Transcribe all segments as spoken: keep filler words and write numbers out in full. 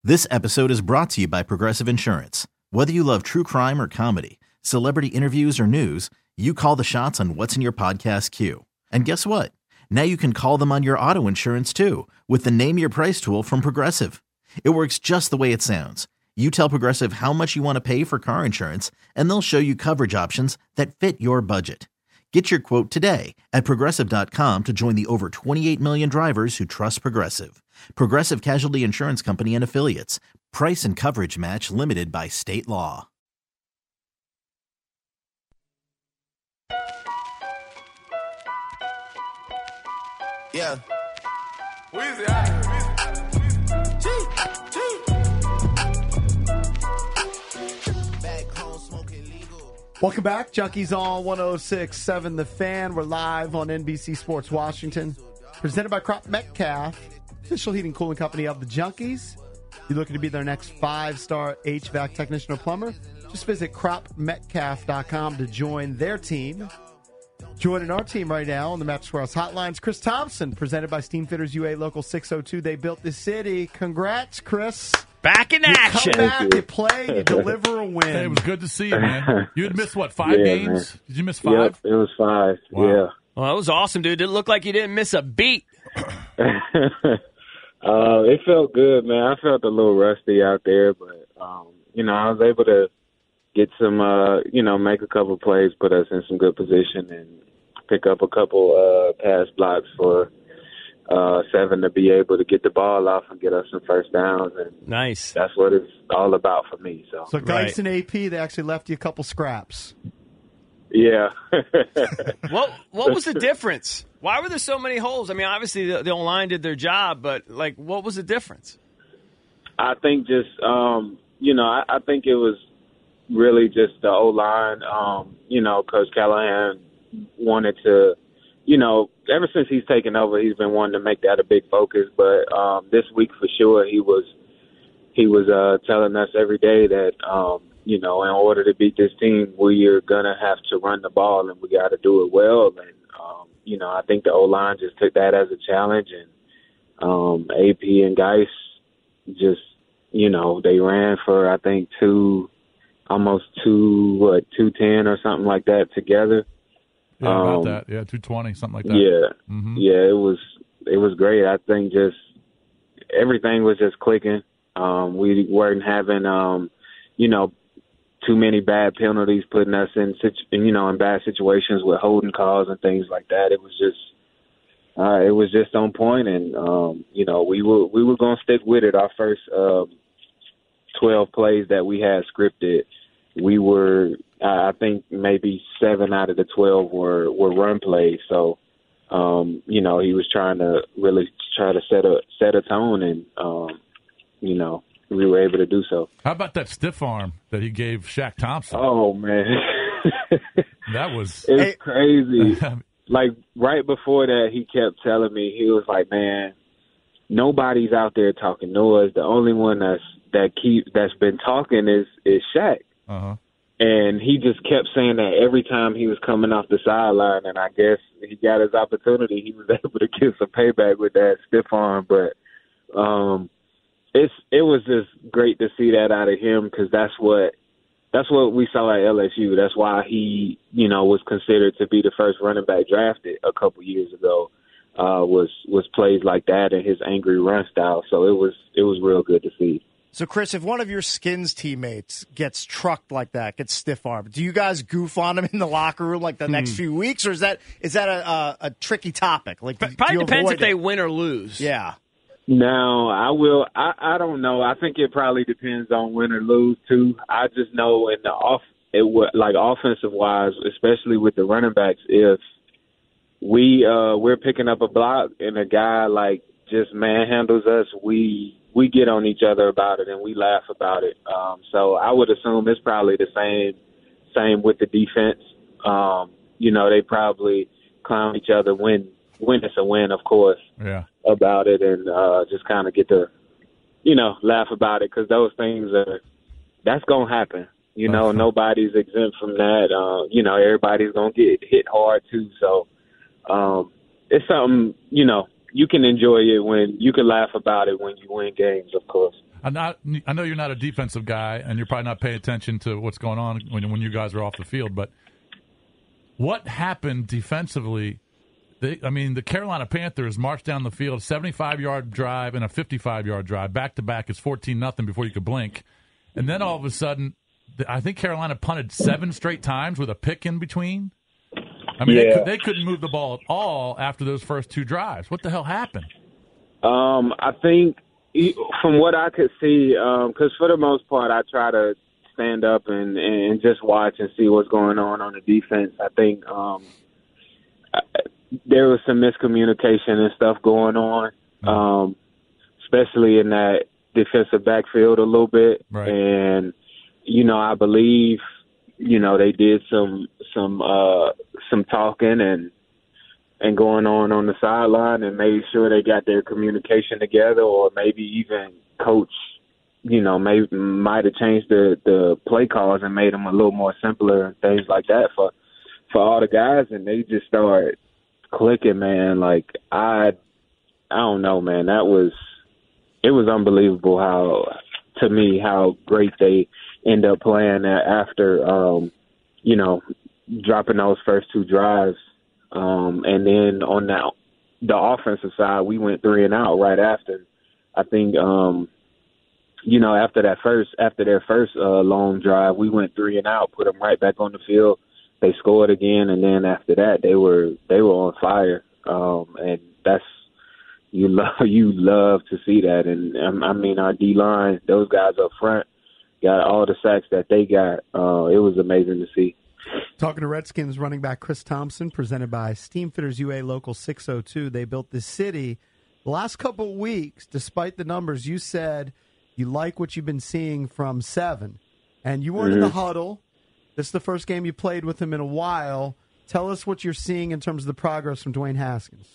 This episode is brought to you by Progressive Insurance. Whether you love true crime or comedy, celebrity interviews or news, you call the shots on what's in your podcast queue. And guess what? Now you can call them on your auto insurance too with the Name Your Price tool from Progressive. It works just the way it sounds. You tell Progressive how much you want to pay for car insurance, and they'll show you coverage options that fit your budget. Get your quote today at Progressive dot com to join the over twenty-eight million drivers who trust Progressive. Progressive Casualty Insurance Company and Affiliates. Price and coverage match limited by state law. Yeah. Weezy, Welcome back. Junkies on one oh six point seven The Fan. We're live on N B C Sports Washington. Presented by Crop Metcalf, official heating cooling company of the Junkies. You're looking to be their next five-star H V A C technician or plumber? Just visit crop metcalf dot com to join their team. Joining our team right now on the Mattress Warehouse Hotlines, Chris Thompson, presented by Steamfitters U A Local six oh two. They built this city. Congrats, Chris. Back in action. You come back, you play, you deliver a win. Hey, it was good to see you, man. You had missed, what, five yeah, games? Man. Did you miss five? Yep, it was five, wow. yeah. Well, that was awesome, dude. It looked like you didn't miss a beat. uh, it felt good, man. I felt a little rusty out there, but, um, you know, I was able to get some, uh, you know, make a couple plays, put us in some good position, and pick up a couple uh, pass blocks for uh, seven to be able to get the ball off and get us some first downs. And nice. That's what it's all about for me. So, so Geis right. and A P, they actually left you a couple scraps. Yeah. what What was the difference? Why were there so many holes? I mean, obviously the, the O-line did their job, but, like, what was the difference? I think just, um, you know, I, I think it was really just the O-line. Um, you know, Coach Callahan wanted to, you know, ever since he's taken over, he's been wanting to make that a big focus. But um, this week for sure, he was he was uh, telling us every day that, um, you know, in order to beat this team, we are going to have to run the ball and we got to do it well. And, um, you know, I think the O-line just took that as a challenge. And um, A P and Geis just, you know, they ran for, I think, two, almost two, what, two ten or something like that together. Yeah, about um, that. Yeah, two twenty, something like that. Yeah, mm-hmm. yeah, it was it was great. I think just everything was just clicking. Um, we weren't having, um, you know, too many bad penalties, putting us in, situ- you know, in bad situations with holding calls and things like that. It was just, uh, it was just on point, and um, you know, we were we were gonna stick with it. Our first uh, twelve plays that we had scripted, we were. I think maybe seven out of the twelve were, were run plays. So, um, you know, he was trying to really try to set a set a tone, and um, you know, we were able to do so. How about that stiff arm that he gave Shaq Thompson? Oh man, that was it was crazy. Like right before that, he kept telling me, he was like, "Man, nobody's out there talking noise. The only one that's that keep that's been talking is is Shaq." Uh huh. And he just kept saying that every time he was coming off the sideline, and I guess he got his opportunity. He was able to get some payback with that stiff arm, but um, it's it was just great to see that out of him, because that's what that's what we saw at L S U. That's why he, you know, was considered to be the first running back drafted a couple years ago. Uh, was was plays like that and his angry run style. So it was it was real good to see. So, Chris, if one of your Skins teammates gets trucked like that, gets stiff-armed, do you guys goof on him in the locker room like the hmm. next few weeks, or is that is that a, a, a tricky topic? Like, probably depends if it? they win or lose. Yeah. No, I will. I, I don't know. I think it probably depends on win or lose too. I just know in the off, it would like offensive wise, especially with the running backs, if we uh, we're picking up a block and a guy like just manhandles us, we. we get on each other about it and we laugh about it. Um, so I would assume it's probably the same same with the defense. Um, you know, they probably clown each other when when it's a win, of course, yeah. about it, and uh, just kind of get to, you know, laugh about it, because those things are that's gonna happen. You know, uh-huh. Nobody's exempt from that. Uh, you know, everybody's gonna get hit hard too. So um, it's something, you know. You can enjoy it when you can laugh about it when you win games, of course. I'm not. I know you're not a defensive guy, and you're probably not paying attention to what's going on when when you guys are off the field. But what happened defensively? They, I mean, the Carolina Panthers marched down the field, seventy-five yard drive and a fifty-five yard drive, back to back. It's fourteen nothing before you could blink, and then all of a sudden, I think Carolina punted seven straight times with a pick in between. I mean, yeah. they, could, they couldn't move the ball at all after those first two drives. What the hell happened? Um, I think from what I could see, because um, for the most part, I try to stand up and, and just watch and see what's going on on the defense. I think um, I, there was some miscommunication and stuff going on, um, especially in that defensive backfield a little bit. Right. And, you know, I believe, you know, they did some some uh, some talking and and going on on the sideline and made sure they got their communication together, or maybe even coach, you know, maybe might have changed the, the play calls and made them a little more simpler and things like that for for all the guys, and they just started clicking, man. Like I, I don't know, man. That was it was unbelievable how, to me, how great they end up playing after, um, you know, dropping those first two drives. Um, and then on that, the offensive side, we went three and out right after. I think, um, you know, after that first, after their first uh, long drive, we went three and out, put them right back on the field. They scored again, and then after that, they were they were on fire. Um, and that's you love you love to see that. And um, I mean, our D line, those guys up front, got all the sacks that they got. Uh, it was amazing to see. Talking to Redskins running back Chris Thompson, presented by Steamfitters U A Local six oh two. They built this city. The last couple of weeks, despite the numbers, you said you like what you've been seeing from Seven. And you weren't mm-hmm. in the huddle. This is the first game you played with him in a while. Tell us what you're seeing in terms of the progress from Dwayne Haskins.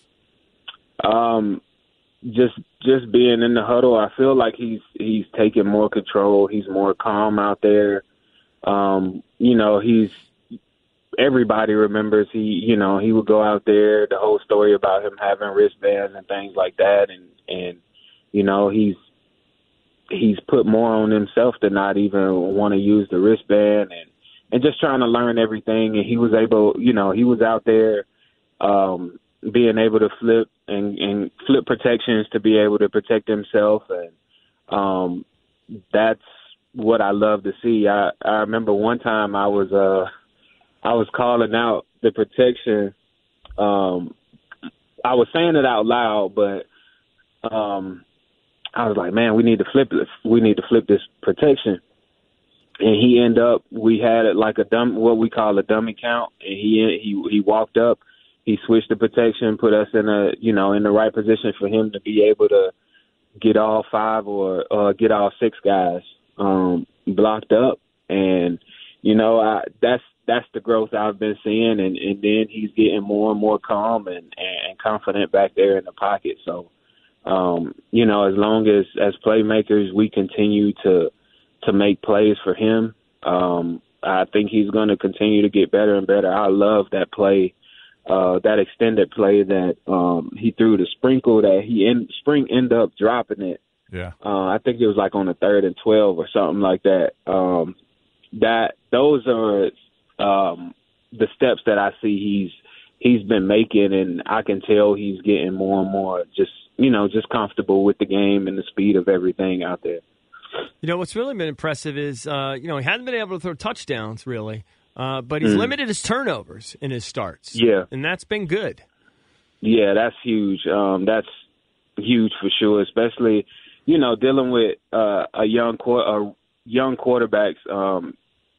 Um, just just being in the huddle, I feel like he's he's taking more control. He's more calm out there. Um, you know, he's everybody remembers he, you know, he would go out there, the whole story about him having wristbands and things like that. And, and, you know, he's, he's put more on himself to not even want to use the wristband and, and just trying to learn everything. And he was able, you know, he was out there, um, being able to flip and, and flip protections to be able to protect himself. And, um, that's what I love to see. I, I remember one time I was, uh, I was calling out the protection. Um, I was saying it out loud, but um, I was like, "Man, we need to flip this. We need to flip this protection." And he ended up. We had it like a dumb, what we call a dummy count. And he he he walked up. He switched the protection, put us in a you know in the right position for him to be able to get all five or uh, get all six guys um, blocked up. And you know, I, that's. That's the growth I've been seeing, and, and then he's getting more and more calm and, and confident back there in the pocket. So, um, you know, as long as, as playmakers, we continue to to make plays for him, um, I think he's going to continue to get better and better. I love that play, uh, that extended play that um, he threw the sprinkle that he in, Spring ended up dropping it. Yeah, uh, I think it was like on the third and twelve or something like that. Um, that those are Um, the steps that I see he's he's been making, and I can tell he's getting more and more just you know just comfortable with the game and the speed of everything out there. You know what's really been impressive is uh, you know he hasn't been able to throw touchdowns really, uh, but he's mm. limited his turnovers in his starts. Yeah, and that's been good. Yeah, that's huge. Um, that's huge for sure, especially you know dealing with uh, a young qu- a young quarterbacks. Um,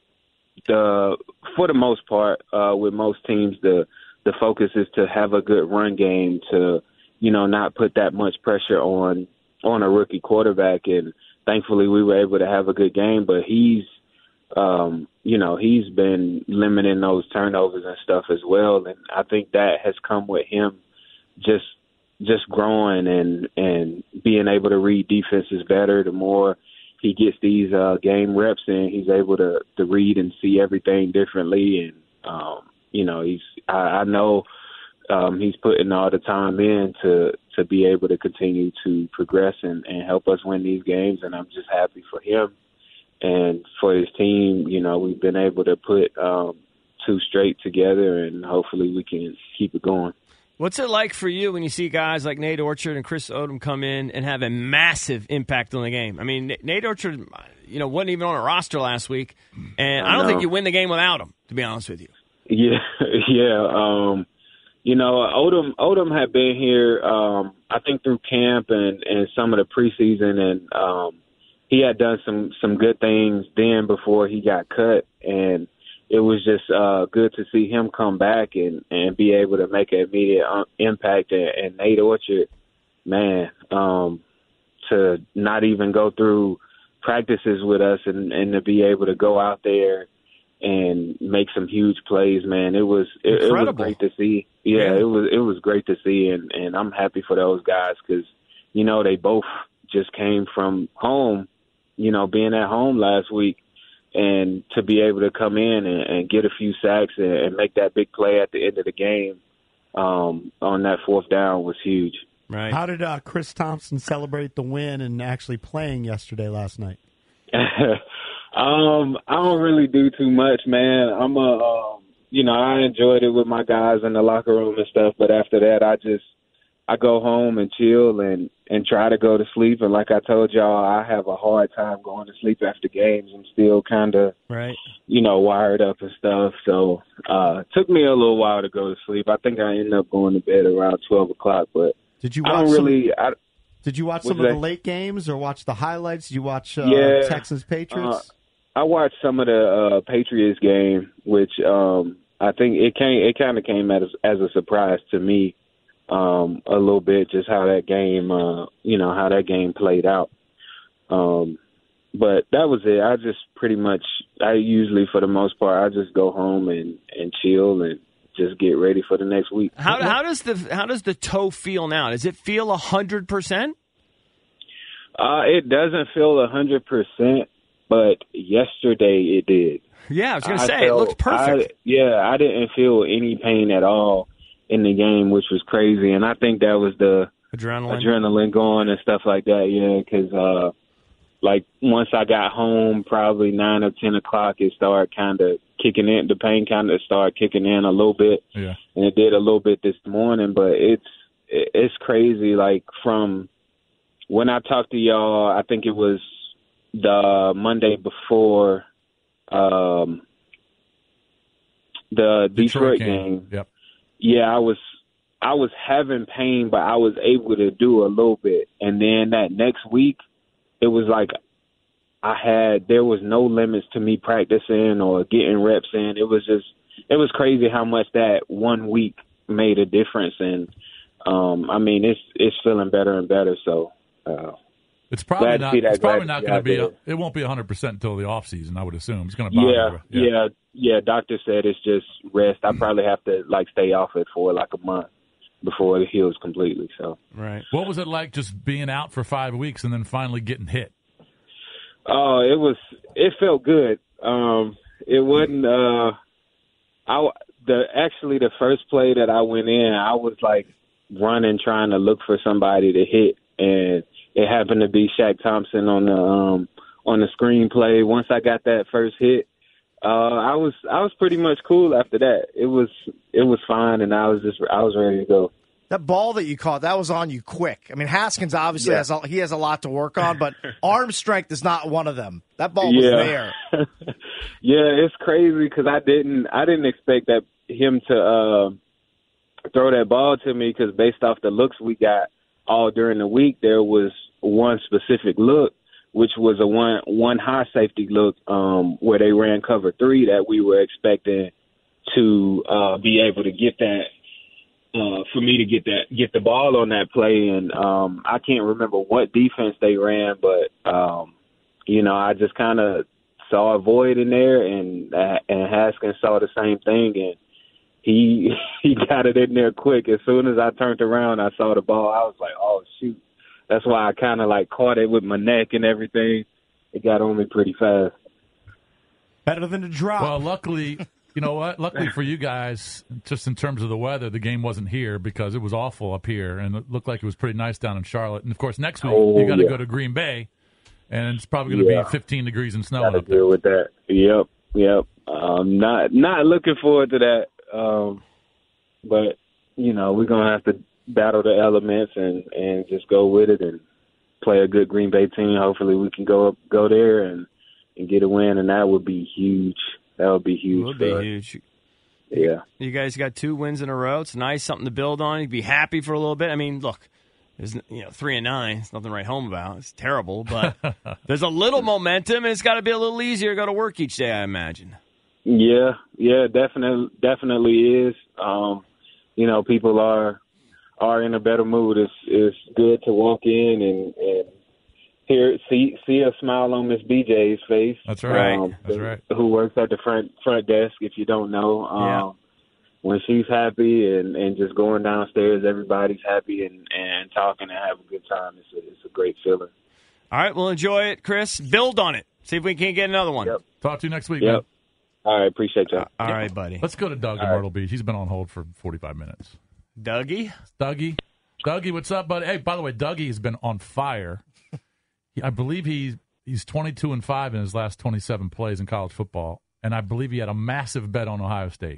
The for the most part, uh, with most teams, the the focus is to have a good run game to, you know, not put that much pressure on on a rookie quarterback. And thankfully, we were able to have a good game. But he's, um, you know, he's been limiting those turnovers and stuff as well. And I think that has come with him just just growing and and being able to read defenses better. The more he gets these uh, game reps in, he's able to, to read and see everything differently. And, um, you know, he's I, I know um, he's putting all the time in to to be able to continue to progress and, and help us win these games. And I'm just happy for him and for his team. You know, we've been able to put um, two straight together, and hopefully we can keep it going. What's it like for you when you see guys like Nate Orchard and Chris Odom come in and have a massive impact on the game? I mean, Nate Orchard, you know, wasn't even on a roster last week, and I, I don't think you win the game without him, to be honest with you. Yeah, yeah. Um, you know, Odom Odom had been here, um, I think, through camp and, and some of the preseason, and um, he had done some, some good things then before he got cut, and it was just uh, good to see him come back and, and be able to make an immediate uh, impact. And, and Nate Orchard, man, um, to not even go through practices with us and, and to be able to go out there and make some huge plays, man. It was it, it was great to see. Yeah, yeah, it was it was great to see, and, and I'm happy for those guys because, you know, they both just came from home, you know, being at home last week, and to be able to come in and, and get a few sacks and, and make that big play at the end of the game um, on that fourth down was huge. Right. How did uh, Chris Thompson celebrate the win and actually playing yesterday last night? Um, I don't really do too much, man. I'm a, um, you know, I enjoyed it with my guys in the locker room and stuff, but after that, I just, I go home and chill and, and try to go to sleep. And like I told y'all, I have a hard time going to sleep after games. I'm still kind of, right, you know, wired up and stuff. So, uh, it took me a little while to go to sleep. I think I ended up going to bed around twelve o'clock, but did you watch I don't really, some- I, Did you watch some of the late games or watch the highlights? Did you watch uh, yeah, Texans Patriots? Uh, I watched some of the uh, Patriots game, which um, I think it came. It kind of came as as a surprise to me um, a little bit, just how that game, uh, you know, how that game played out. Um, but that was it. I just pretty much, I usually, for the most part, I just go home and, and chill and just get ready for the next week. How how does the how does the toe feel now? Does it feel a hundred percent? Uh, it doesn't feel a hundred percent, but yesterday it did. Yeah, I was going to I say felt, it looked perfect. I, yeah, I didn't feel any pain at all in the game, which was crazy, and I think that was the adrenaline, adrenaline going and stuff like that. Yeah, because uh, like once I got home, probably nine or ten o'clock, it started kind of kicking in. The pain kind of started kicking in a little bit. Yeah, and it did a little bit this morning, but it's it's crazy. Like from when I talked to y'all, I think it was the Monday before um, the Detroit, Detroit game. game. Yep. Yeah, I was I was having pain, but I was able to do a little bit. And then that next week, it was like I had there was no limits to me practicing or getting reps in. It was just it was crazy how much that one week made a difference. And um, I mean, it's it's feeling better and better. So. Uh, It's probably not. It's probably not going to be. A, it won't be a hundred percent until the off season. I would assume it's going to bother yeah, you. Yeah, yeah, yeah. Doctor said it's just rest. I probably have to like stay off it for like a month before it heals completely. So right. What was it like just being out for five weeks and then finally getting hit? Oh, uh, it was. It felt good. Um, it wasn't. Uh, I the actually the first play that I went in, I was like running trying to look for somebody to hit, and it happened to be Shaq Thompson on the um, on the screenplay. Once I got that first hit, uh, I was I was pretty much cool after that. It was it was fine, and I was just I was ready to go. That ball that you caught, that was on you quick. I mean, Haskins obviously yeah. has a, he has a lot to work on, but arm strength is not one of them. That ball was yeah. there. Yeah, it's crazy because I didn't I didn't expect that him to uh, throw that ball to me because based off the looks we got all during the week, there was one specific look, which was a one one high safety look um, where they ran cover three that we were expecting to uh, be able to get that uh, for me to get that get the ball on that play. And um, I can't remember what defense they ran, but um, you know, I just kind of saw a void in there, and uh, and Haskins saw the same thing, and he he got it in there quick. As soon as I turned around, I saw the ball. I was like, oh shoot. That's why I kind of like caught it with my neck and everything. It got on me pretty fast. Better than a drop. Well, luckily, You know what? Luckily for you guys, just in terms of the weather, the game wasn't here because it was awful up here, and it looked like it was pretty nice down in Charlotte. And, of course, next week Oh, you got to yeah. go to Green Bay, and it's probably going to Yeah. be fifteen degrees and snow Gotta up there. deal with that. Yep, yep. Um, not not looking forward to that. Um, but you know, we're gonna have to battle the elements and, and just go with it and play a good Green Bay team. Hopefully, we can go up, go there and, and get a win, and that would be huge. That would be huge. It would for be us. huge. Yeah. You guys got two wins in a row. It's nice, something to build on. You'd be happy for a little bit. I mean, look, there's you know three and nine. It's nothing to write home about. It's terrible, but there's a little momentum, and it's got to be a little easier to go to work each day, I imagine. Yeah, yeah, definitely, definitely is. Um, you know, people are are in a better mood. It's it's good to walk in and, and hear see see a smile on Miss B J's face. That's right. Um, That's right. Who works at the front front desk? If you don't know, um, Yeah. when she's happy and, and just going downstairs, everybody's happy and, and talking and having a good time. It's a, it's a great feeling. All right, well, enjoy it, Chris. Build on it. See if we can get another one. Yep. Talk to you next week, Yep. man. All right, appreciate y'all. All right, buddy. Let's go to Doug in All right. Myrtle Beach. He's been on hold for forty-five minutes. Dougie? Dougie. Dougie, what's up, buddy? Hey, by the way, Dougie has been on fire. He, I believe he's he's twenty-two and five in his last twenty-seven plays in college football, and I believe he had a massive bet on Ohio State.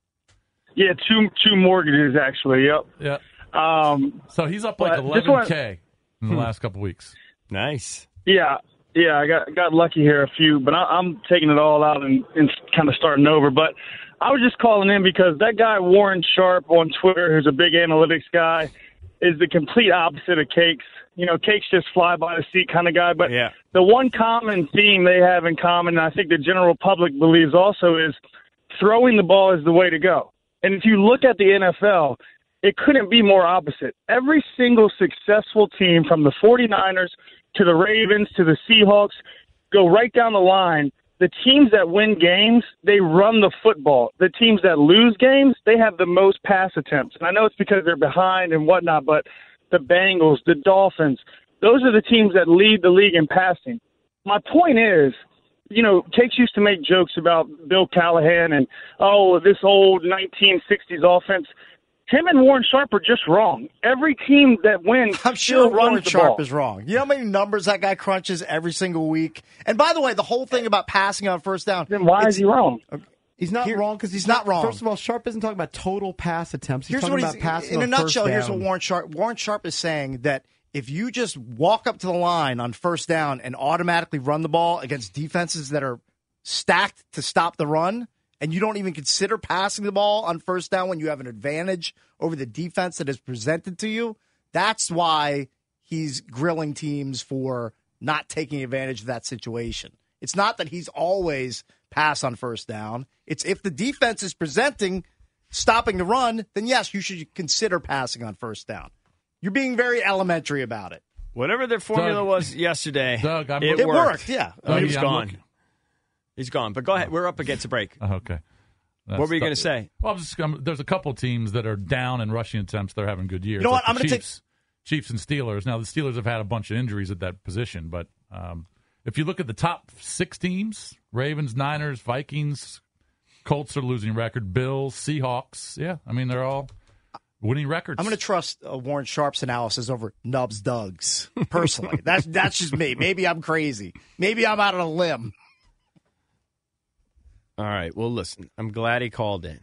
Yeah, two two mortgages actually. Yep. Yeah. Um, So he's up like But just eleven K in the Hmm. last couple weeks. Nice. yeah, yeah. I got got lucky here a few, but I, I'm taking it all out and, and kind of starting over. But I was just calling in because that guy Warren Sharp on Twitter, who's a big analytics guy, is the complete opposite of Cakes. You know, Cakes just fly by the seat kind of guy. But Yeah. the one common theme they have in common, and I think the general public believes also, is throwing the ball is the way to go. And if you look at the N F L, it couldn't be more opposite. Every single successful team, from the 49ers to the Ravens to the Seahawks, go right down the line. The teams that win games, they run the football. The teams that lose games, they have the most pass attempts. And I know it's because they're behind and whatnot, but the Bengals, the Dolphins, those are the teams that lead the league in passing. My point is, you know, Cakes used to make jokes about Bill Callahan and, oh, this old nineteen sixties offense. Him and Warren Sharp are just wrong. Every team that wins I'm still sure Warren runs the Sharp ball. is wrong. You know how many numbers that guy crunches every single week? And by the way, the whole thing about passing on first down. Then why it's- is he wrong? He's not Here- wrong because he's, he's not wrong. First of all, Sharp isn't talking about total pass attempts. He's Here's talking what about he's passing in a on nutshell. first Here's what down. Warren Sharp. Warren Sharp is saying that if you just walk up to the line on first down and automatically run the ball against defenses that are stacked to stop the run, and you don't even consider passing the ball on first down when you have an advantage over the defense that is presented to you, that's why he's grilling teams for not taking advantage of that situation. It's not that he's always pass on first down. It's if the defense is presenting stopping the run, then yes, you should consider passing on first down. You're being very elementary about it. Whatever their formula Doug- was yesterday, Doug, I'm it, looking- It worked. worked, yeah. Oh, Dougie, he's I'm gone. looking- He's gone. But go ahead. We're up against a break. Oh, okay. That's What were you going to tough. say? Well, I'm just, I'm, there's a couple teams that are down in rushing attempts. They're having good years. You know what? Like I'm the gonna take- Chiefs, Chiefs and Steelers. Now, the Steelers have had a bunch of injuries at that position, but um, if you look at the top six teams, Ravens, Niners, Vikings, Colts are losing record, Bills, Seahawks. Yeah, I mean, they're all winning records. I'm going to trust uh, Warren Sharp's analysis over Nubs Doug's, personally. that's that's just me. Maybe I'm crazy. Maybe I'm out on a limb. All right. Well, listen. I'm glad he called in.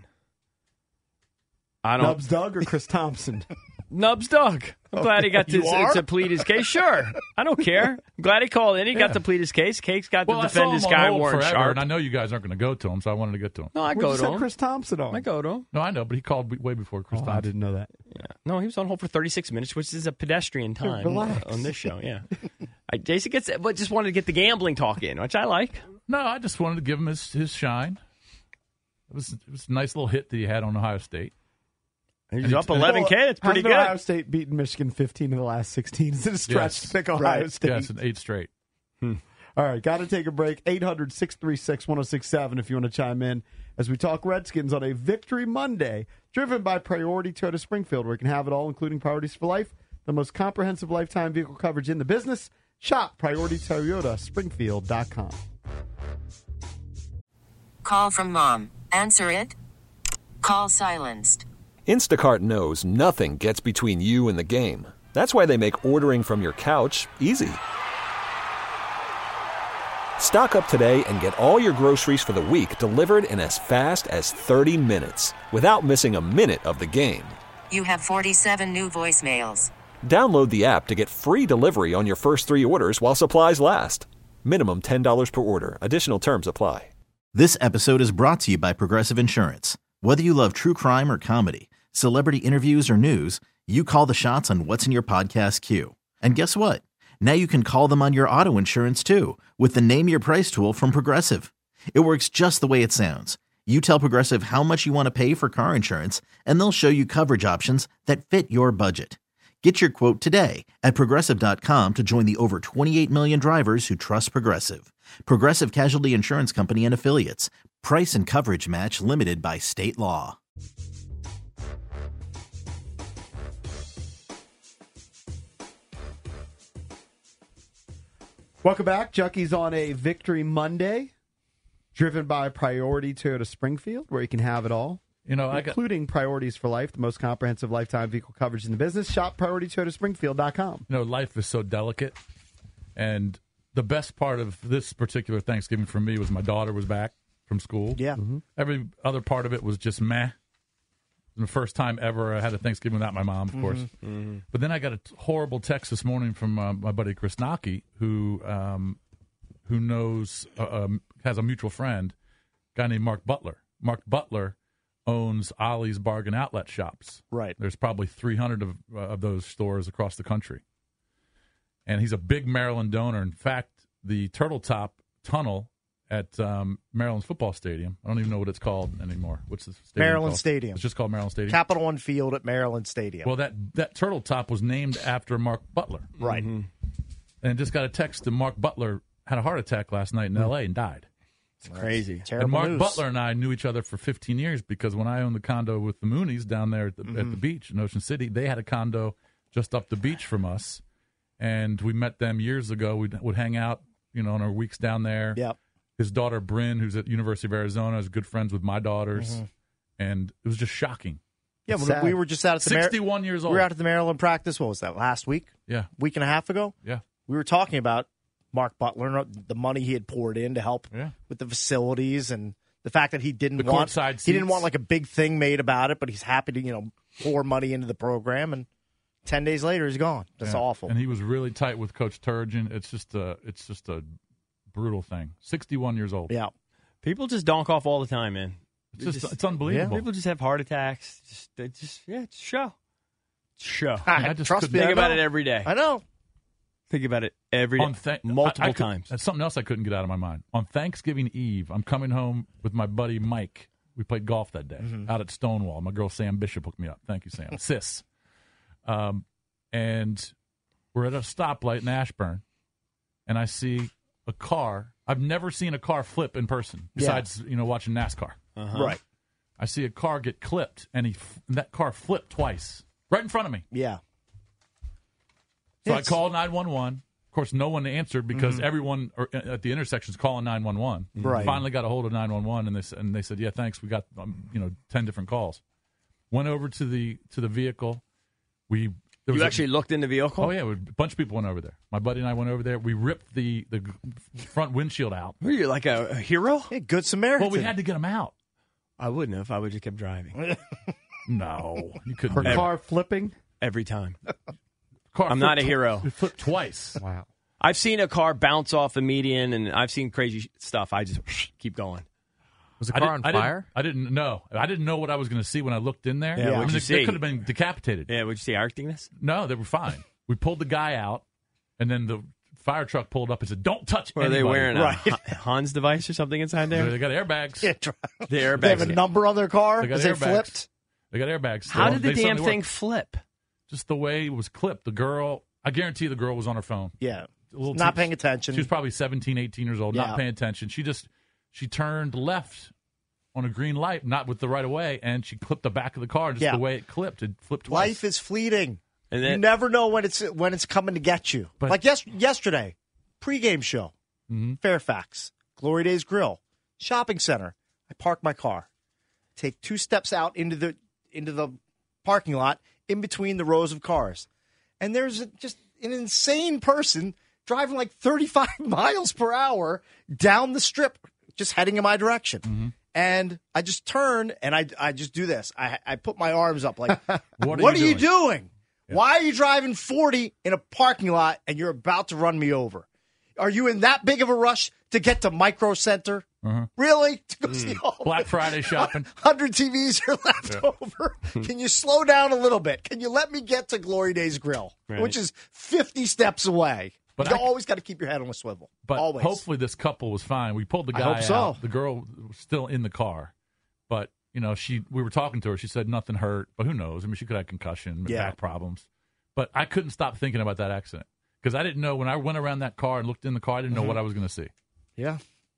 I don't. Nubs Doug or Chris Thompson? Nubs Doug. I'm glad he got to, You are? to plead his case. Sure. I don't care. I'm glad he called in. He got to plead his case. Cake's got well, to I saw defend him his on guy, hold Warren forever, Sharp. and I know you guys aren't going to go to him, so I wanted to get to him. No, I We go just to had him. Chris Thompson on. I go to him. No, I know, but he called way before Chris Oh, Thompson. I didn't know that. Yeah. No, he was on hold for thirty-six minutes, which is a pedestrian time relax. on this show. Yeah. I, Jason gets, but just wanted to get the gambling talk in, which I like. No, I just wanted to give him his, his shine. It was, it was a nice little hit that he had on Ohio State. He's And up he- eleven K. That's pretty Hasn't Ohio good. State beaten Michigan fifteen in the last sixteen? Is it a stretch Yes. to pick Ohio Right. State? Yes, an eight straight. All right, got to take a break. eight hundred, six three six, one oh six seven if you want to chime in as we talk Redskins on a Victory Monday, driven by Priority Toyota Springfield, where you can have it all, including Priorities for Life, the most comprehensive lifetime vehicle coverage in the business. Shop Priority Toyota Springfield dot com. Call from mom. Answer it. Call silenced. Instacart knows nothing gets between you and the game. That's why they make ordering from your couch easy. Stock up today and get all your groceries for the week delivered in as fast as thirty minutes without missing a minute of the game. You have forty-seven new voicemails. Download the app to get free delivery on your first three orders while supplies last. Minimum ten dollars per order. Additional terms apply. This episode is brought to you by Progressive Insurance. Whether you love true crime or comedy, celebrity interviews or news, you call the shots on what's in your podcast queue. And guess what? Now you can call them on your auto insurance too with the Name Your Price tool from Progressive. It works just the way it sounds. You tell Progressive how much you want to pay for car insurance, and they'll show you coverage options that fit your budget. Get your quote today at Progressive dot com to join the over twenty-eight million drivers who trust Progressive. Progressive Casualty Insurance Company and Affiliates. Price and coverage match limited by state law. Welcome back. Junkies on a Victory Monday, driven by Priority Toyota Springfield, where you can have it all. You know, I got, including Priorities for Life, the most comprehensive lifetime vehicle coverage in the business. Shop Priority Toyota Springfield dot com. You know, life is so delicate, and the best part of this particular Thanksgiving for me was my daughter was back from school. Yeah. Mm-hmm. Every other part of it was just meh. The first time ever I had a Thanksgiving without my mom, of course. Mm-hmm. Mm-hmm. But then I got a t- horrible text this morning from uh, my buddy Chris Nocky, who um, who knows uh, um, has a mutual friend, a guy named Mark Butler. Mark Butler owns Ollie's Bargain Outlet shops. Right. There's probably three hundred of, uh, of those stores across the country. And he's a big Maryland donor. In fact, the Turtle Top Tunnel at um, Maryland's football stadium, I don't even know what it's called anymore. What's the stadium Maryland called? Stadium. It's just called Maryland Stadium. Capital One Field at Maryland Stadium. Well, that, that Turtle Top was named after Mark Butler. Right. Mm-hmm. And just got a text that Mark Butler had a heart attack last night in L A and died. It's crazy. Terrible and Mark news. Butler and I knew each other for fifteen years because when I owned the condo with the Moonies down there at the, Mm-hmm. at the beach in Ocean City, they had a condo just up the beach from us. And we met them years ago. We would hang out, you know, on our weeks down there. Yep. His daughter, Bryn, who's at University of Arizona, is good friends with my daughters. Mm-hmm. And it was just shocking. Yeah, It's when sad. we were just out at the Mar- sixty-one years old. We were out at the Maryland practice. What was that? Last week? Yeah. Week and a half ago? Yeah. We were talking about Mark Butler and the money he had poured in to help Yeah. with the facilities and the fact that he didn't The want courtside he didn't seats. want like a big thing made about it, but he's happy to, you know, pour money into the program, and ten days later he's gone. That's Yeah. awful. And he was really tight with Coach Turgeon. It's just a, it's just a brutal thing. sixty-one years old. Yeah. People just donk off all the time, man. It's They just, just- it's unbelievable. People just have heart attacks. Just, they just yeah, it's a show. It's a show. I just Trust couldn't- me, Think I about know. it every day. I know. Think about it every day. On th- multiple I- I could- times. That's something else I couldn't get out of my mind. On Thanksgiving Eve, I'm coming home with my buddy Mike. We played golf that day Mm-hmm. out at Stonewall. My girl Sam Bishop hooked me up. Thank you, Sam. Sis. Um, and we're at a stoplight in Ashburn, and I see a car. I've never seen a car flip in person besides, you know, watching NASCAR. Uh-huh. Right. I see a car get clipped, and he f- that car flipped twice right in front of me. Yeah. So It's- I called nine one one. Of course, no one answered because Mm-hmm. everyone or, at the intersection is calling nine one one. Right. Finally got a hold of nine one one, and they s- and they said, "Yeah, thanks. We got um, you know ten different calls." Went over to the to the vehicle. We there was You a- actually looked in the vehicle? oh yeah, a bunch of people went over there. My buddy and I went over there. We ripped the the front windshield out. Were you like a, a hero? Hey, good Samaritan. Well, we had to get them out. I wouldn't have. I would have just kept driving No, you couldn't. Her do that. car flipping. every time. Car I'm flipped not a tw- hero. It flipped twice. Wow. I've seen a car bounce off the median, and I've seen crazy stuff. I just keep going. Was the I car on didn't- I fire? Didn't, I didn't know. I didn't know what I was going to see when I looked in there. Yeah, I what'd mean, you they, see? they could have been decapitated. Yeah, would you see Arcticness? No, they were fine. We pulled the guy out, and then the fire truck pulled up and said, "Don't touch Were they anybody." wearing Right. a Han- Hans device or something inside They, there? they got airbags. Yeah, try- The airbags. They have a number on their car They got as they airbags. flipped. They got airbags. How They- did the they damn certainly thing work. flip? Just the way it was clipped. The girl, I guarantee the girl was on her phone. Yeah. A little Not too- paying attention. She was probably seventeen, eighteen years old, Yeah. not paying attention. She just, she turned left on a green light, not with the right of way, and she clipped the back of the car. Just Yeah. the way it clipped, it flipped twice. Life is fleeting. And You then never know when it's when it's coming to get you. But- like yes, yesterday, pregame show, Mhm. Fairfax, Glory Days Grill, shopping center. I park my car. take two steps out into the into the parking lot in between the rows of cars. And there's a, just an insane person driving like thirty-five miles per hour down the strip, just heading in my direction. Mm-hmm. And I just turn and I, I just do this. I, I put my arms up like, what are, what you, are doing? you doing? Yeah. Why are you driving forty in a parking lot and you're about to run me over? Are you in that big of a rush to get to Micro Center? Uh-huh. Really? To go mm. see all Black Friday shopping? one hundred T Vs are left yeah. over. Can you slow down a little bit? Can you let me get to Glory Days Grill, right. which is fifty steps away? But you I, always got to keep your head on a swivel. But always. Hopefully this couple was fine. We pulled the guy I hope so. out. The girl was still in the car. But, you know, she we were talking to her. She said nothing hurt. But who knows? I mean, she could have concussion, yeah. back problems. But I couldn't stop thinking about that accident. Because I didn't know, when I went around that car and looked in the car, I didn't know mm-hmm. what I was going to see. Yeah.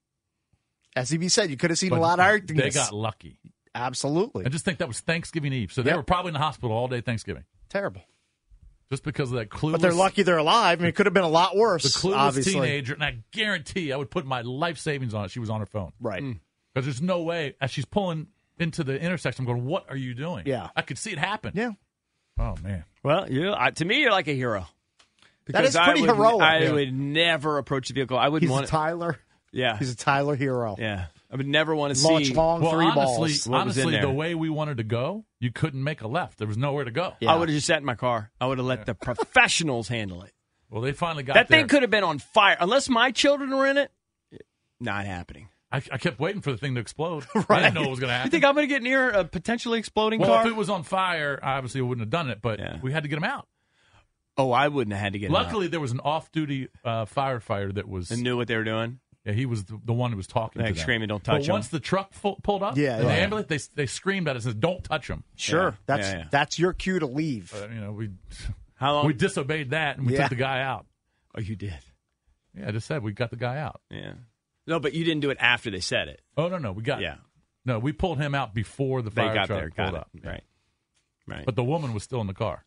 As E B said, you could have seen but a lot of hurt. They got lucky. Absolutely. I just think that was Thanksgiving Eve. So they yep. were probably in the hospital all day Thanksgiving. Terrible. Just because of that clueless. But they're lucky they're alive. I mean, it could have been a lot worse. The clueless obviously. teenager, and I guarantee I would put my life savings on it. She was on her phone. Right. Because mm. there's no way, as she's pulling into the intersection, I'm going, what are you doing? Yeah. I could see it happen. Yeah. Oh, man. Well, you, I, to me, you're like a hero. Because that is pretty I would, heroic. I yeah. would never approach the vehicle. I wouldn't He's want a Tyler. Yeah. He's a Tyler hero. Yeah. I would never want to Launch see. long well, three honestly, balls. honestly, the way we wanted to go, you couldn't make a left. There was nowhere to go. Yeah. I would have just sat in my car. I would have let yeah. the professionals handle it. Well, they finally got that there. thing could have been on fire. Unless my children were in it, not happening. I, I kept waiting for the thing to explode. right. I didn't know what was going to happen. You think I'm going to get near a potentially exploding well, car? Well, if it was on fire, obviously I wouldn't have done it, but yeah. we had to get them out. Oh, I wouldn't have had to get Luckily, them out. Luckily, there was an off-duty uh, firefighter that was... And knew what they were doing? Yeah, he was the, the one who was talking like to them. Screaming, don't touch but him. once the truck fu- pulled up, yeah, in yeah. the ambulance, they they screamed at us and said, don't touch him. Sure. Yeah. That's yeah, yeah. that's your cue to leave. Uh, you know, we How long? we disobeyed that, and we yeah. took the guy out. Oh, you did? Yeah, I just said we got the guy out. Yeah. No, but you didn't do it after they said it. Oh, no, no, we got Yeah. No, we pulled him out before the fire they got truck there, pulled got up. It. Right. Right. But the woman was still in the car.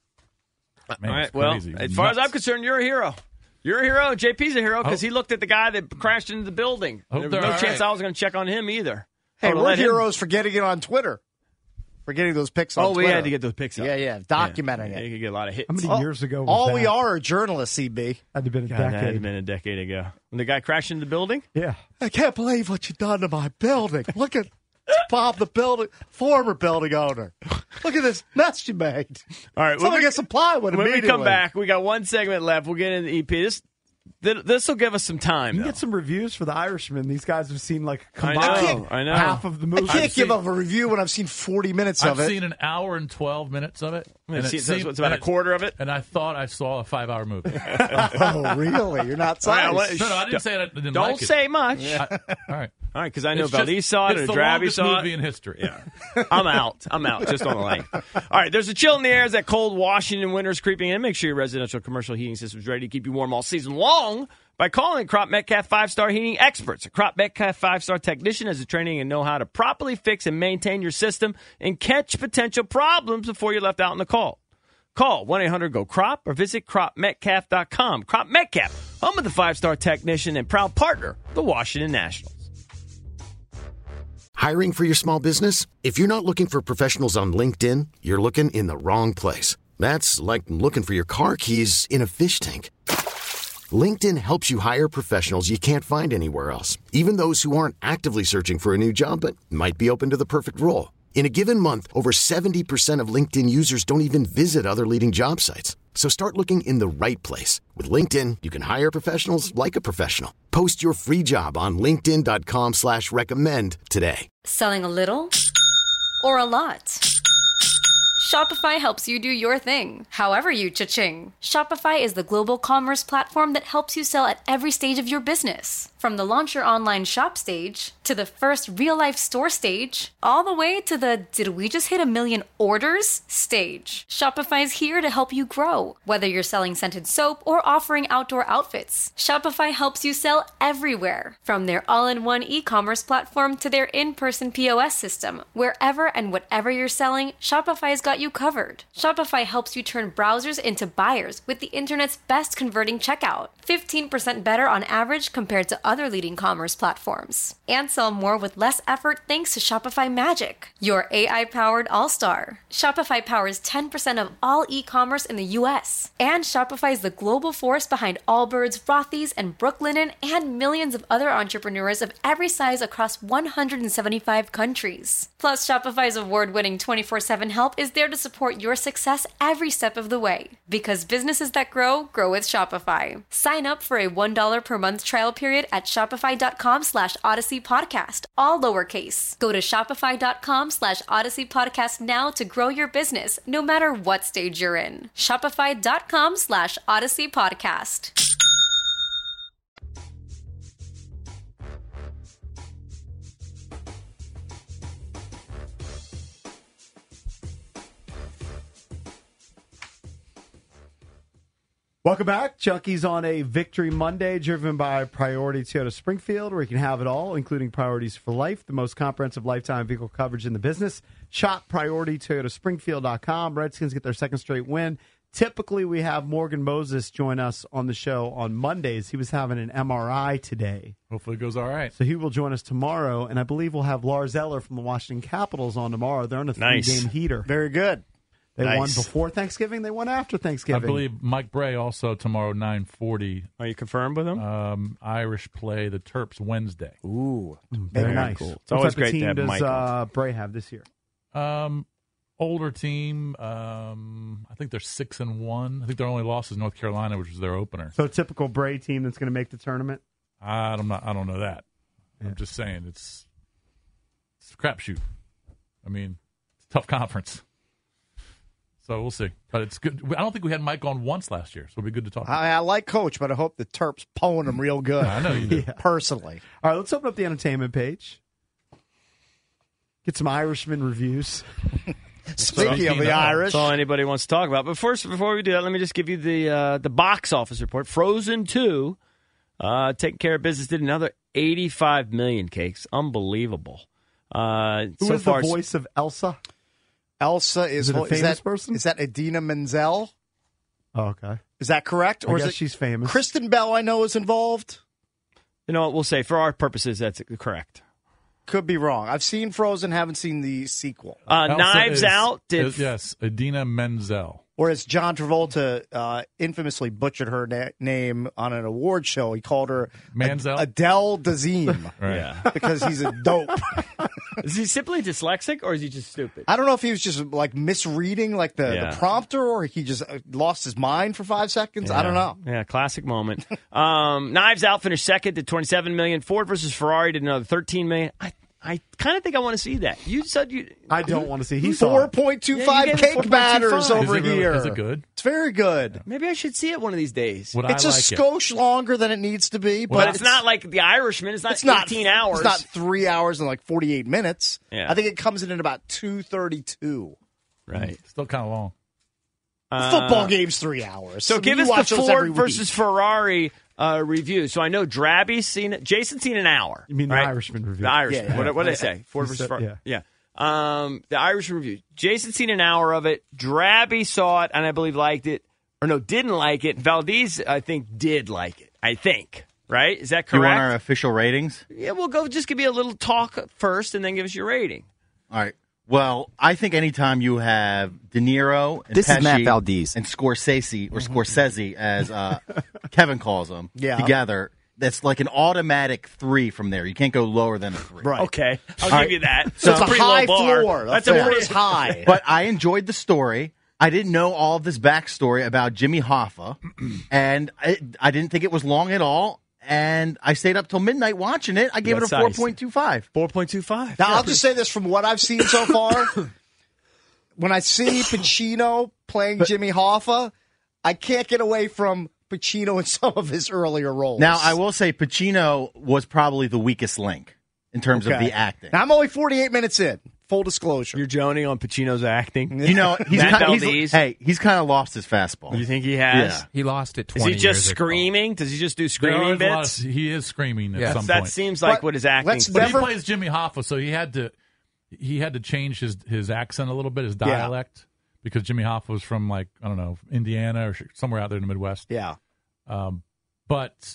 Man, All right. it's Well, crazy. as far Nuts. as I'm concerned, you're a hero. You're a hero. J P's a hero because he looked at the guy that crashed into the building. There was no chance right. I was going to check on him either. Hey, we're heroes him... for getting it on Twitter. For getting those pics on oh, Twitter. we had to get those pics up. Yeah, yeah. Documenting yeah. it. You could get a lot of hits. How many all, years ago was All that? we are are journalists, C B. Had to been a God, decade. That had been a decade ago. When the guy crashed into the building? Yeah. I can't believe what you done to my building. Look at Bob, the building, former building owner. Look at this mess you made. All right. Someone get some plywood When immediately. we come back, we got one segment left. We'll get into E P. This this will give us some time. You though. can get some reviews for The Irishman. These guys have seen like I combined know, I know. half of the movie. I can't I've give seen, up a review when I've seen forty minutes I've of it. seen an hour and twelve minutes of it. And it it's, seemed, it's about a quarter of it. And I thought I saw a five-hour movie. Oh, really? You're not All right, sorry. no, no, I didn't say I didn't Don't like it. say much. I, all right. All right, because I know It's Valdez just- saw it it's and the Drabby longest saw movie it. in history. Yeah. I'm out. I'm out just on the length. All right, there's a chill in the air as that cold Washington winter is creeping in. Make sure your residential commercial heating system is ready to keep you warm all season long by calling Crop Metcalf five-star heating experts. A Crop Metcalf five-star technician has the training and know how to properly fix and maintain your system and catch potential problems before you're left out in the cold. Call one eight hundred go crop or visit crop metcalf dot com. Crop Metcalf, home of the five-star technician and proud partner, the Washington Nationals. Hiring for your small business? If you're not looking for professionals on LinkedIn, you're looking in the wrong place. That's like looking for your car keys in a fish tank. LinkedIn helps you hire professionals you can't find anywhere else, even those who aren't actively searching for a new job but might be open to the perfect role. In a given month, over seventy percent of LinkedIn users don't even visit other leading job sites. So start looking in the right place. With LinkedIn, you can hire professionals like a professional. Post your free job on linkedin dot com slash recommend today. Selling a little or a lot? Shopify helps you do your thing, however you cha-ching. Shopify is the global commerce platform that helps you sell at every stage of your business. From the launch your online shop stage, to the first real-life store stage, all the way to the did we just hit a million orders stage. Shopify's here to help you grow. Whether you're selling scented soap or offering outdoor outfits, Shopify helps you sell everywhere. From their all-in-one e-commerce platform to their in-person P O S system, wherever and whatever you're selling, Shopify's got got you covered. Shopify helps you turn browsers into buyers with the internet's best converting checkout. fifteen percent better on average compared to other leading commerce platforms. And sell more with less effort thanks to Shopify Magic, your A I-powered all-star. Shopify powers ten percent of all e-commerce in the U S. And Shopify is the global force behind Allbirds, Rothy's, and Brooklinen, and millions of other entrepreneurs of every size across one hundred seventy-five countries. Plus, Shopify's award-winning twenty-four seven help is there to support your success every step of the way. Because businesses that grow, grow with Shopify. Sign up for a one dollar per month trial period at shopify.com slash Odyssey Podcast, all lowercase. Go to shopify.com slash Odyssey Podcast now to grow your business, no matter what stage you're in. Shopify.com slash Odyssey Podcast. Welcome back. Junkies on a Victory Monday, driven by Priority Toyota Springfield, where you can have it all, including priorities for life, the most comprehensive lifetime vehicle coverage in the business. Shop priority toyota springfield dot com. Redskins get their second straight win. Typically, we have Morgan Moses join us on the show on Mondays. He was having an M R I today. Hopefully it goes all right. So he will join us tomorrow, and I believe we'll have Lars Eller from the Washington Capitals on tomorrow. They're on a Nice. three-game heater. Very good. They Nice. won before Thanksgiving. They won after Thanksgiving. I believe Mike Bray also tomorrow nine forty. Are you confirmed with him? Um, Irish play the Terps Wednesday. Ooh, Very, Very nice. cool. It's What always type of great to team have does Mike on. uh, Bray have this year? Um, older team. Um, I think they're six and one. I think their only loss is North Carolina, which was their opener. So a typical Bray team that's going to make the tournament? I don't know. I don't know that. Yeah. I'm just saying it's it's a crapshoot. I mean, it's a tough conference. So we'll see. But it's good. I don't think we had Mike on once last year, so it'll be good to talk about. I, I like Coach, but I hope the Terps pwn him real good. I know you do. Yeah. Personally. All right, let's open up the entertainment page. Get some Irishman reviews. Speaking of the Irish. That's all anybody wants to talk about. But first, before we do that, let me just give you the uh, the box office report. Frozen two, uh, taking care of business, did another eighty-five million cakes. Unbelievable. Uh, Who so is far, the voice of Elsa? Elsa is, Is it a is famous that, person? Is that Idina Menzel? Oh, okay. Is that correct? I Or is guess it she's famous. Kristen Bell, I know, is involved. You know what? We'll say, for our purposes, that's correct. Could be wrong. I've seen Frozen, haven't seen the sequel. Uh, Elsa Knives is- Out did. is- yes, Idina Menzel. Whereas John Travolta uh, infamously butchered her na- name on an award show. He called her Manzel? Ad- Adele Dazeem Right. Yeah. because he's a dope. Is he simply dyslexic, or is he just stupid? I don't know if he was just like misreading like the, Yeah. the prompter or he just uh, lost his mind for five seconds. I don't know. Yeah, classic moment. um, Knives Out finished second, did twenty-seven million. Ford versus Ferrari did another thirteen million. I I kind of think I want to see that. You said you. I don't want to see. He Four saw it. point two Yeah, five you gave it cake four point two batters five. over Is it really- here. is it good? It's very good. Maybe I should see it one of these days. Would It's I a like it? skosh longer than it needs to be, Well, but But it's not like The Irishman. It's not it's not eighteen hours. It's not three hours and like forty eight minutes. Yeah. I think it comes in at about two thirty two. Right. Still kind of long. Uh, Football game's three hours. So I mean, give you us watch the those every Ford week. versus Ferrari uh, review. So I know Drabby's seen it. Jason's seen an hour. You mean the right? Irishman review? The Irishman. Yeah, yeah. What, what did I say? Ford You versus said- Ferrari. yeah. Yeah. Um, the Irishman review. Jason's seen an hour of it. Drabby saw it and I believe liked it. Or no, didn't like it. Valdez, I think, did like it. I think. Right? Is that Do you correct? want our official ratings? Yeah, we'll go. Just give me a little talk first and then give us your rating. All right. Well, I think anytime you have De Niro and This is Pesci Matt Valdez. and Scorsese, or Scorsese, as uh, Kevin calls them, Yeah. together, that's like an automatic three from there. You can't go lower than a three. Right. Okay. I'll All give right. you that. So it's a pretty high low bar. floor. The That's floor a pretty is high. But I enjoyed the story. I didn't know all of this backstory about Jimmy Hoffa, and I, I didn't think it was long at all. And I stayed up till midnight watching it. I gave it a That's nice. four point two five. four point two five. Now, I'll just say this from what I've seen so far. When I see Pacino playing Jimmy Hoffa, I can't get away from Pacino in some of his earlier roles. Now, I will say Pacino was probably the weakest link in terms of Okay. the acting. Now, I'm only forty-eight minutes in. Full disclosure. You're joning on Pacino's acting. You know, he's Matt kind, he's, Valdez. hey, he's kind of lost his fastball. You think he has? Yeah. He lost it Is twenty he just years ago. screaming? Does he just do There screaming are a lot bits? of- he is screaming at Yes. some That point. seems like But what his acting. let's But never- he plays Jimmy Hoffa, so he had to he had to change his, his accent a little bit, his dialect. because Jimmy Hoffa was from, like, I don't know, Indiana or somewhere out there in the Midwest. Yeah. Um, but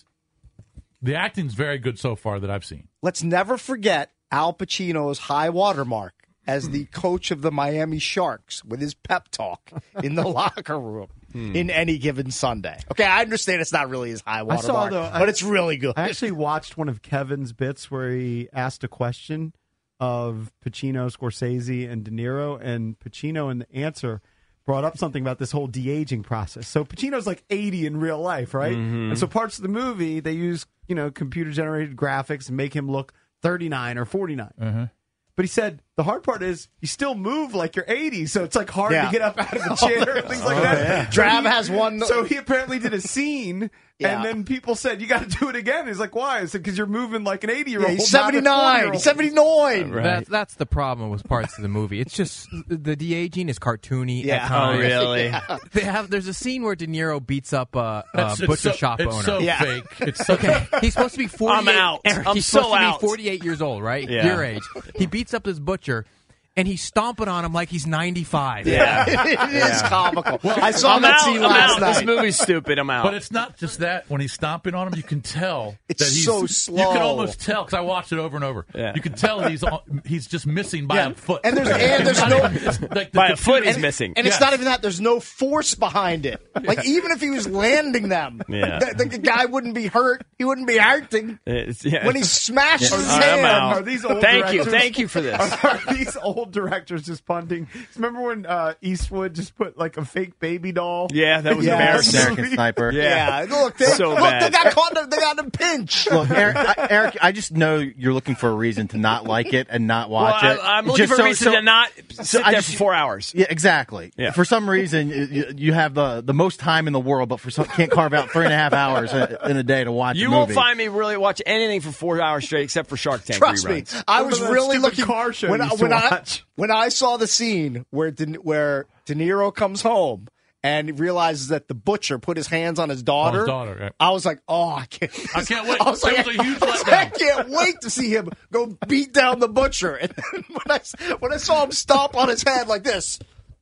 the acting's very good so far that I've seen. Let's never forget Al Pacino's high watermark as the coach of the Miami Sharks with his pep talk in the locker room Hmm. in Any Given Sunday. Okay, I understand it's not really his high I saw, watermark, though, but I- it's really good. I actually watched one of Kevin's bits where he asked a question of Pacino, Scorsese, and De Niro, and Pacino in the answer brought up something about this whole de-aging process. So Pacino's like eighty in real life, right? Mhm. And so parts of the movie, they use, you know, computer-generated graphics and make him look thirty-nine or forty-nine. Uh-huh. But he said the hard part is you still move like you're eighty, so it's like hard Yeah. to get up out of the chair and things like Oh, that. yeah. So Drab he- has one- So he apparently did a scene, Yeah. and then people said you got to do it again. He's like, why? I said because you're moving like an eighty-year-old. Yeah, he's seventy-nine. He's seventy-nine. That's, that's the problem with parts of the movie. It's just the de aging is cartoony. Yeah. At times. Oh, really? Yeah. They have. There's a scene where De Niro beats up a, a That's- it's butcher so- shop it's owner. so Yeah. fake. It's so Okay, he's supposed to be forty-eight. I'm out. Eric, I'm he's so supposed to out. be forty-eight years old, right? Yeah. Your age. He beats up this butcher, and he's stomping on him like he's ninety-five. Yeah. It is comical. I saw I'm that out. scene I'm last out. night. This movie's stupid. I'm out. But it's not just that. When he's stomping on him, you can tell It's that he's so You can slow. almost tell because I watched it over and over. Yeah. You can tell he's he's just missing by Yeah. a foot. And there's- and there's It's not no- even- it's like the By a foot, computer- he's missing. And it's Yes. not even that. There's no force behind it. Like, even if he was landing them, Yeah. the, the guy wouldn't be hurt. He wouldn't be hurting. It's- yeah. When he smashes Are his these- All right, I'm hand. out. Are these old Thank you. directors- Thank you for this. Are these old directors just punting? Remember when uh, Eastwood just put like a fake baby doll? Yeah, that was Yeah. embarrassing. American Sniper. Yeah. Look, they, So look, bad. they got caught. in- They got in a pinch. Look, Eric, I, Eric, I just know you're looking for a reason to not like it and not Well, watch I, it. I'm looking Just for so- a reason so- to not sit I there just- for four hours. Yeah, exactly. Yeah. For some reason, you, you have the, the most time in the world, but for some can't carve out three and a half hours in a, in a day to watch. You a won't movie. find me really watch anything for four hours straight except for Shark Tank Trust reruns. me, I Remember was that really stupid looking car show when you I, used to when I watch? when I saw the scene where De, where De Niro comes home and realizes that the butcher put his hands on his daughter. On his daughter, right. I was like, oh, I can't. I can't wait. I was That like, was a huge I, was like, I letdown. can't wait to see him go beat down the butcher. And then when I when I saw him stomp on his head like this.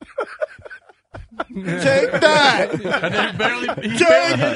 Take that! And then he barely. He Take barely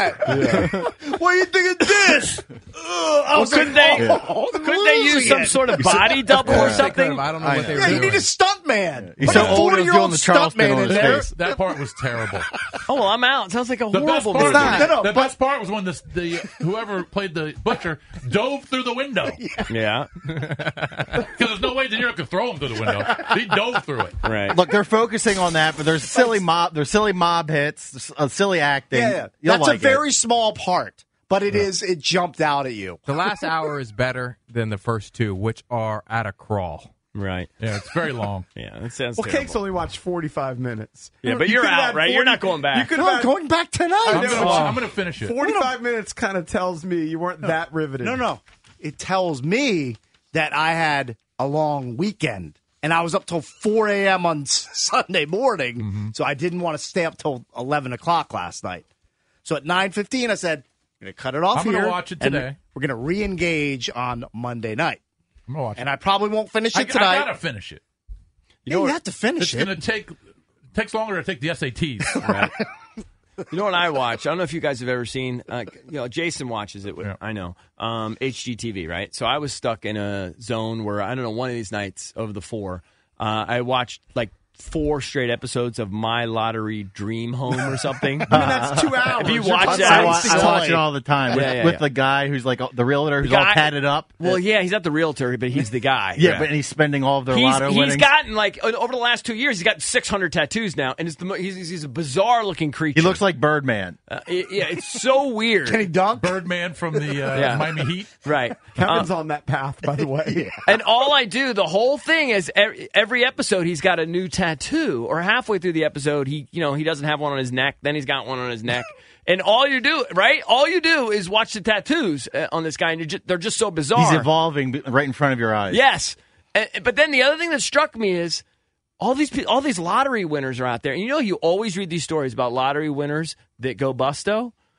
that! What do you think of this? Ugh, I Well, was couldn't like, they? oh, I'm Couldn't they use losing some it. sort of body double or something? I don't know what they were Yeah, you doing. need a stunt man. He's Put so a old, he was forty-year-old doing the stunt Charleston man on in his there. face. That part was terrible. Oh, well, I'm out. It sounds like a The best horrible part, movie. not. No, no, the but- best part was when this, the whoever played the butcher dove through the window Yeah, because there's no way De Niro could throw him through the window. He dove through it. right. Look, they're focusing on that, but there's silly mob, there's silly mob hits, uh, silly acting. Yeah, yeah. You'll That's like a very it. small part, but it is. It jumped out at you. The last hour is better than the first two, which are at a crawl. Right. Yeah, it's very long. Yeah, that sounds Well, terrible. Cake's only watched forty-five minutes. Yeah, but You you're could've out, had right? You're not going back. You could No, have I'm going back tonight. I'm know. gonna, I'm gonna finish it. forty-five minutes kind of tells me you weren't that riveted. No, no. It tells me that I had a long weekend. And I was up till four a.m. on s- Sunday morning, Mm-hmm. so I didn't want to stay up till eleven o'clock last night. So at nine fifteen, I said, I'm going to cut it off I'm here. gonna watch it and today. We're going to re-engage on Monday night. I'm gonna watch And it. I probably won't finish I, it tonight. I gotta finish it. you, know, you have to finish It's it. gonna take takes longer to take the S A Ts. Right. You know what I watch? I don't know if you guys have ever seen. Uh, you know, Jason watches it. With, Yeah. I know um, H G T V, right? So I was stuck in a zone where I don't know. One of these nights over the four, uh, I watched like four straight episodes of My Lottery Dream Home or something. I mean, that's two hours. Have you You're watched talking that? I, about wa- I six watch hours. it all the time with, Yeah, yeah, with yeah. the guy who's like the realtor who's The all guy- tatted up. Well, yeah, he's not the realtor, but he's the guy. yeah, but he's spending all of their He's, lotto he's winnings. gotten like o- over the last two years, he's got six hundred tattoos now, and it's the mo- he's, he's a bizarre looking creature. he looks like Birdman. Uh, it- yeah, it's so weird. Can he dunk? Birdman from the uh, Yeah. Miami Heat. Right. Kevin's Uh, on that path, by the way. and all I do, the whole thing is every, every episode he's got a new tattoo, or halfway through the episode he, you know, he doesn't have one on his neck, then he's got one on his neck, and all you do, right? All you do is watch the tattoos uh, on this guy, and you're just, they're just so bizarre. He's evolving b- right in front of your eyes. Yes, and, but then the other thing that struck me is all these pe- all these lottery winners are out there, and you know, you always read these stories about lottery winners that go busto.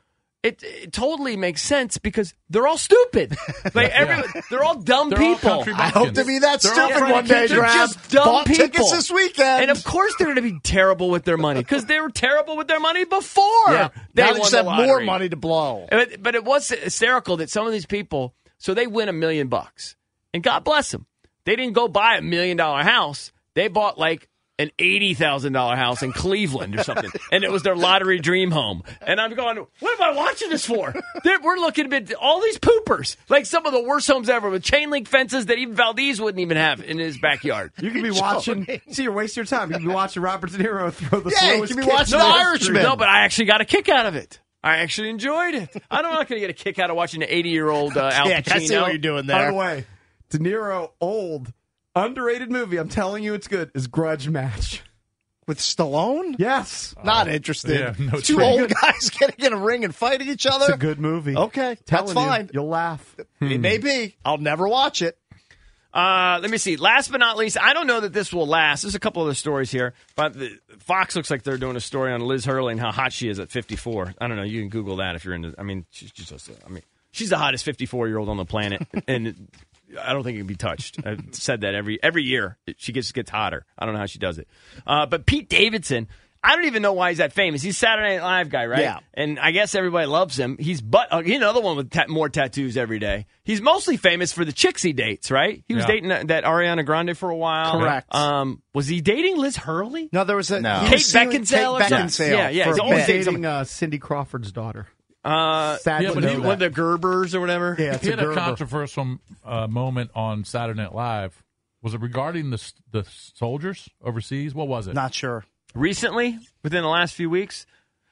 It, it totally makes sense because they're all stupid. Like every, Yeah. they're all dumb They're all people. country I hope to bumpkins. be that They're all stupid Freddie one day, Kitchens. They're Drab. just dumb Bought people. tickets this weekend. And of course they're going to be terrible with their money because they were terrible with their money before yeah. they now won they just the have more lottery. money to blow. But, but it was hysterical that some of these people, so they win a million bucks. And God bless them. They didn't go buy a million dollar house. They bought like an eighty thousand dollars house in Cleveland or something. And it was their lottery dream home. And I'm going, what am I watching this for? They're, we're looking at all these poopers. Like some of the worst homes ever with chain link fences that even Valdez wouldn't even have in his backyard. You can be watching. See, you're wasting your time. You can be watching Robert De Niro throw the Yeah, you slowest can be kick watching in The history. Irishman. No, but I actually got a kick out of it. I actually enjoyed it. I'm not going to get a kick out of watching an eighty-year-old uh, Al Yeah, Pacino. I see what you're doing By there. the way, De Niro, old, underrated movie. I'm telling you, it's good. Is Grudge Match. With Stallone? Yes, Not interested. yeah, no Two chance. old guys getting in a ring and fighting each other? it's a good movie. Okay, Telling that's fine. You, you'll laugh. It may be. I'll never watch it. Uh, let me see. Last but not least, I don't know that this will last. There's a couple other stories here, but the, Fox looks like they're doing a story on Liz Hurley and how hot she is at fifty-four. I don't know. You can Google that if you're into. I mean, she's just. I mean, she's the hottest fifty-four year old on the planet, and I don't think it can be touched. I've said that every every year. She gets gets hotter. I don't know how she does it. Uh, but Pete Davidson. I don't even know why he's that famous. He's a Saturday Night Live guy, right? Yeah. And I guess everybody loves him. He's but uh, he's another one with ta- more tattoos every day. He's mostly famous for the chicks he dates, right? He was Yeah. dating that, that Ariana Grande for a while. Correct. Um, was he dating Liz Hurley? No, there was a No. he Kate was seeing Beckinsale or Kate something? Beckinsale. Yeah, yeah, for he's a always bit. dating Dating uh, Cindy Crawford's daughter. Uh, Sad yeah, to but know he- that. one of the Gerbers or whatever. Yeah, it's He a had a Gerber. controversial uh, moment on Saturday Night Live. Was it regarding the the soldiers overseas? What was it? Not sure. Recently, within the last few weeks,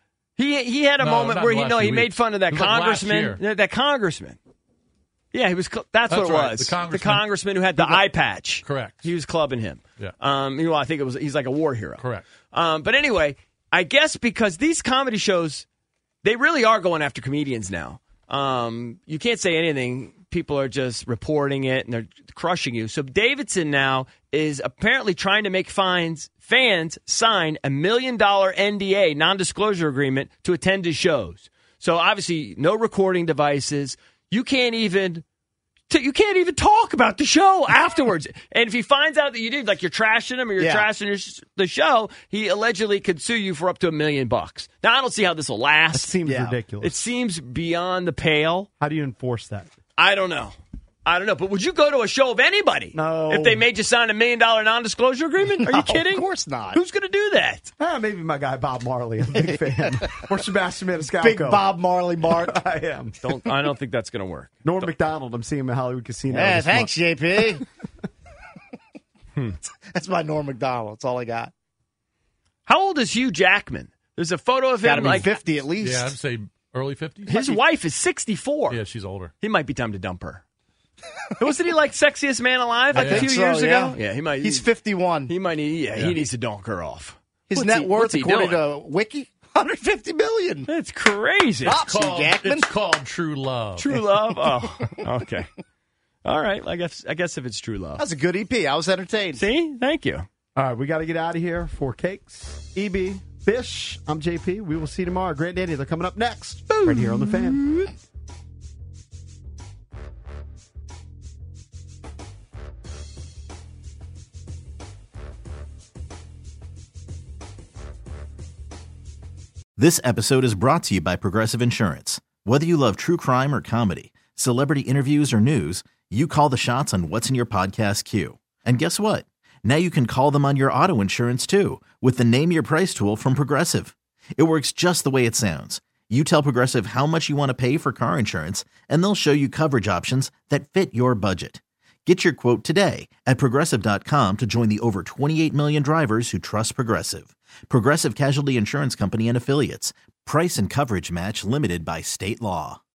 he he had a No, moment not where in the he last no few he made weeks. fun of that It was like last congressman. year. that, that congressman. Yeah, he was. cl- That's, That's what it right, was. the congressman- the congressman who had the eye patch. Correct. He was clubbing him. Yeah. Um. You know, I think it was. He's like a war hero. Correct. Um. But anyway, I guess because these comedy shows, they really are going after comedians now. Um. You can't say anything. People are just reporting it and they're crushing you. So Davidson now is apparently trying to make fines fans sign a million dollar N D A, non-disclosure agreement, to attend his shows. So obviously, no recording devices. You can't even you can't even talk about the show afterwards. And if he finds out that you did, like you're trashing him or you're Yeah. trashing your, the show, he allegedly could sue you for up to a million bucks. Now I don't see how this will last. That seems Yeah. ridiculous. It seems beyond the pale. How do you enforce that? I don't know. I don't know. But would you go to a show of anybody? No. If they made you sign a million dollar non-disclosure agreement? Are No, you kidding? of course not. Who's going to do that? Ah, maybe my guy Bob Marley. I'm a big fan. Or Sebastian Maniscalco. Big Bob Marley Mark. I am. Don't. I don't think that's going to work. Norm Macdonald. I'm seeing him at Hollywood Casino. Yeah, this thanks, month. J P. That's my Norm Macdonald. That's all I got. How old is Hugh Jackman? There's a photo of Got to him be like fifty at least. Yeah, I'd say early fifties. his wife is sixty-four. Yeah, she's older. He might be time to dump her. Wasn't he like sexiest man alive like I a think few so, years yeah. ago? Yeah, he might. He's fifty-one. He might need. Yeah, Yeah. he needs to donk her off. His What's net he- worth, what's he according doing? to Wiki, one hundred fifty million. That's crazy. Props, Hugh Jackman. It's called true love. True love. Oh, okay. All right. I guess. I guess if it's true love. That's a good E P. I was entertained. See, thank you. All right, we got to get out of here for Cakes, E B, Fish. I'm J P. We will see you tomorrow. Grant Danny, they're coming up next. Right here on The Fan. This episode is brought to you by Progressive Insurance. Whether you love true crime or comedy, celebrity interviews or news, you call the shots on what's in your podcast queue. And guess what? Now you can call them on your auto insurance too with the Name Your Price tool from Progressive. It works just the way it sounds. You tell Progressive how much you want to pay for car insurance, and they'll show you coverage options that fit your budget. Get your quote today at Progressive dot com to join the over twenty-eight million drivers who trust Progressive. Progressive Casualty Insurance Company and Affiliates. Price and coverage match limited by state law.